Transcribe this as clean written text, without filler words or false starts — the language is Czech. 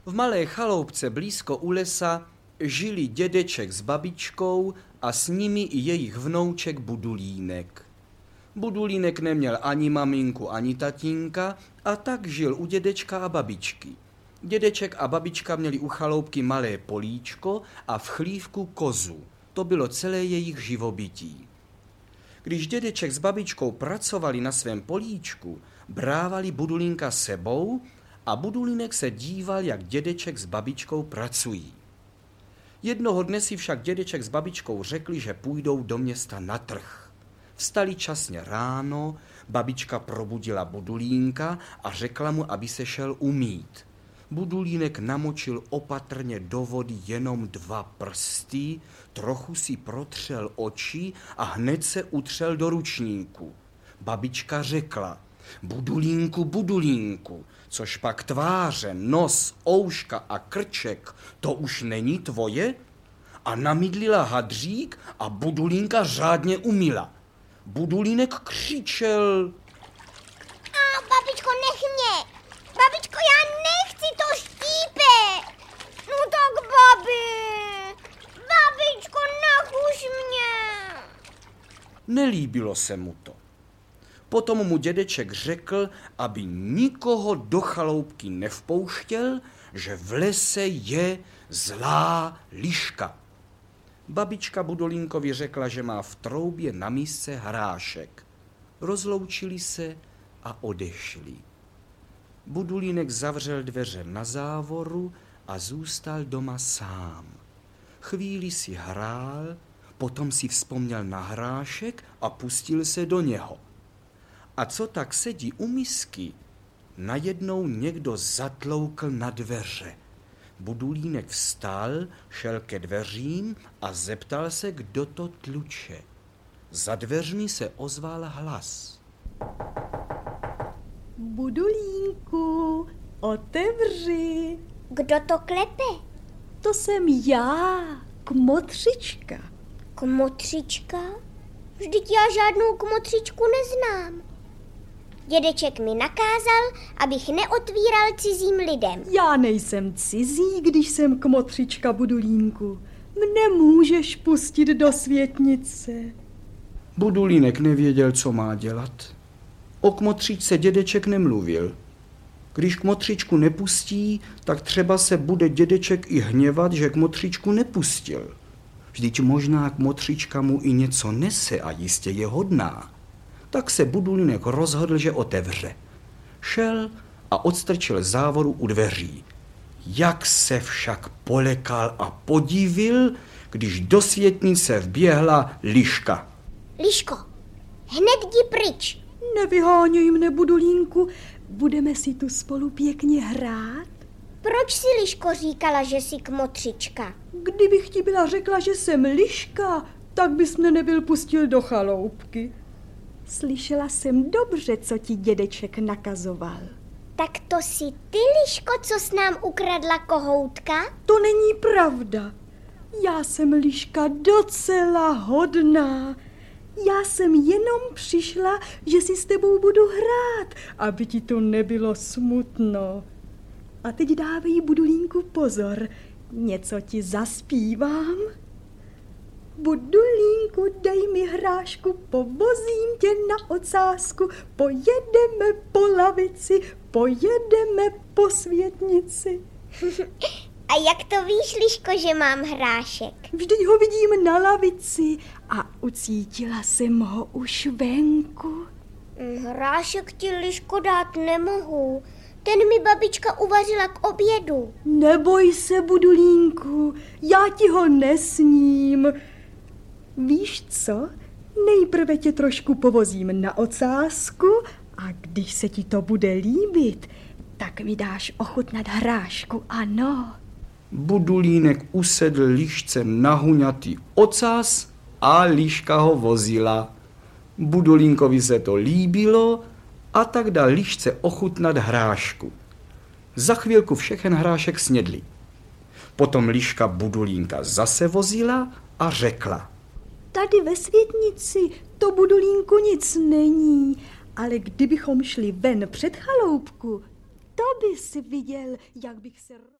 V malé chaloupce blízko u lesa žili dědeček s babičkou a s nimi i jejich vnouček Budulínek. Budulínek neměl ani maminku, ani tatínka a tak žil u dědečka a babičky. Dědeček a babička měli u chaloupky malé políčko a v chlívku kozu. To bylo celé jejich živobytí. Když dědeček s babičkou pracovali na svém políčku, brávali Budulínka sebou a Budulínek se díval, jak dědeček s babičkou pracují. Jednoho dne si však dědeček s babičkou řekli, že půjdou do města na trh. Vstali časně ráno, babička probudila Budulínka a řekla mu, aby se šel umýt. Budulínek namočil opatrně do vody jenom 2 prsty, trochu si protřel oči a hned se utřel do ručníku. Babička řekla: Budulínku, Budulínku, což pak tváře, nos, ouška a krček, to už není tvoje? A namydlila hadřík a Budulínka řádně umyla. Budulínek křičel: A babičko, nech mě! Babičko, já nechci, to štípe! No tak babičko, nachuš mě! Nelíbilo se mu to. Potom mu dědeček řekl, aby nikoho do chaloupky nevpouštěl, že v lese je zlá liška. Babička Budulínkovi řekla, že má v troubě na misce hrášek. Rozloučili se a odešli. Budulínek zavřel dveře na závoru a zůstal doma sám. Chvíli si hrál, potom si vzpomněl na hrášek a pustil se do něho. A co tak sedí u misky, najednou někdo zatloukl na dveře. Budulínek vstal, šel ke dveřím a zeptal se, kdo to tluče. Za dveřmi se ozval hlas. Budulínku, otevři. Kdo to klepe? To jsem já, Kmotřička. Kmotřička? Vždyť já žádnou kmotřičku neznám. Dědeček mi nakázal, abych neotvíral cizím lidem. Já nejsem cizí, když jsem Kmotřička, Budulínku. Mne můžeš pustit do světnice. Budulínek nevěděl, co má dělat. O kmotřičce dědeček nemluvil. Když kmotřičku nepustí, tak třeba se bude dědeček i hněvat, že kmotřičku nepustil. Vždyť možná kmotřička mu i něco nese a jistě je hodná. Tak se Budulínek rozhodl, že otevře. Šel a odstrčil závoru u dveří. Jak se však polekal a podivil, když do světnice vběhla liška. Liško, hned jdi pryč. Nevyháněj mne, Budulínku, budeme si tu spolu pěkně hrát? Proč si, Liško, říkala, že jsi kmotřička? Kdybych ti byla řekla, že jsem liška, tak bys mne nebyl pustil do chaloupky. Slyšela jsem dobře, co ti dědeček nakazoval. Tak to jsi ty, Liško, co s nám ukradla kohoutka? To není pravda. Já jsem liška docela hodná. Já jsem jenom přišla, že si s tebou budu hrát, aby ti to nebylo smutno. A teď dávej, Budulínku, pozor, něco ti zaspívám. Budulínku, dej mi hrášku, povozím tě na ocásku, pojedeme po lavici, pojedeme po světnici. A jak to víš, Liško, že mám hrášek? Vždyť ho vidím na lavici a ucítila jsem ho už venku. Hrášek ti, Liško, dát nemohu. Ten mi babička uvařila k obědu. Neboj se, Budulínku, já ti ho nesním. Víš co? Nejprve tě trošku povozím na ocásku a když se ti to bude líbit, tak mi dáš ochutnat hrášku, ano. Budulínek usedl lišce na huňatý ocas a liška ho vozila. Budulínkovi se to líbilo a tak dal lišce ochutnat hrášku. Za chvilku všechen hrášek snědli. Potom liška Budulínka zase vozila a řekla: Tady ve světnici to, Budulínku, nic není, ale kdybychom šli ven před chaloupku, to bys viděl, jak bych se...